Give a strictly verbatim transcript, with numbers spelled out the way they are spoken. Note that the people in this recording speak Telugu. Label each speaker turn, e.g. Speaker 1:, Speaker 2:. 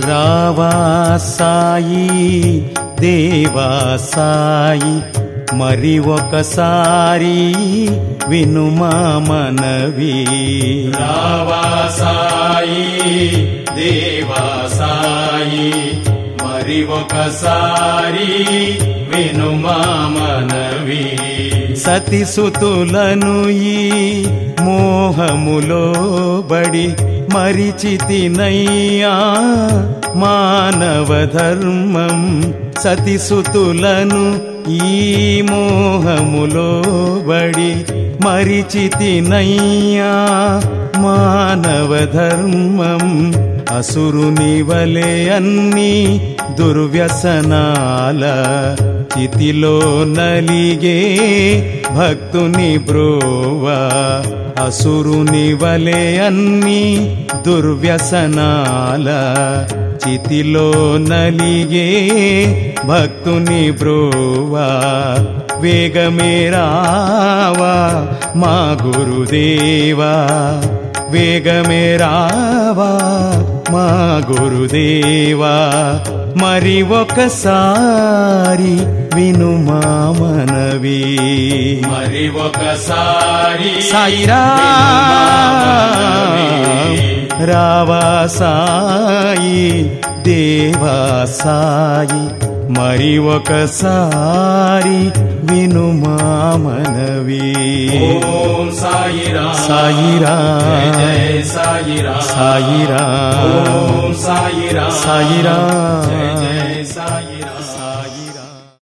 Speaker 1: రావా సాయి దేవా సాయి మరి ఒకసారి వినుమా మనవి.
Speaker 2: రావా సాయి దేవా సాయి మరి ఒకసారి వినుమా మనవి.
Speaker 1: సతిసుతులను ఈ మోహములో బడి మరిచితినయ్యా మానవ ధర్మం. సతిసుతులను ఈ మోహములో బడి మరిచితినయ్యా మానవ ధర్మం. అసురుని వలె అన్ని దుర్వ్యసనాల చితిలో నలిగే భక్తుని బ్రోవా. అసురుని వలె అన్ని దుర్వ్యసనాల చితిలో నలిగే భక్తుని బ్రోవా. వేగమే రావా మా గురుదేవా, వేగమే రావా మా గురుదేవా. మరి ఒకసారి వినుమా మనవి.
Speaker 2: మరి ఒకసారి
Speaker 1: సాయిరామ్ రావా సాయి దేవా సాయి మరి ఒకసారి వినుమా మనవి.
Speaker 2: ఓం సాయిరామ్
Speaker 1: సాయిరామ్
Speaker 2: జయ సాయిరామ్
Speaker 1: సాయిరామ్
Speaker 2: ఓం సాయిరామ్
Speaker 1: సాయిరామ్
Speaker 2: జయ జయ సాయి.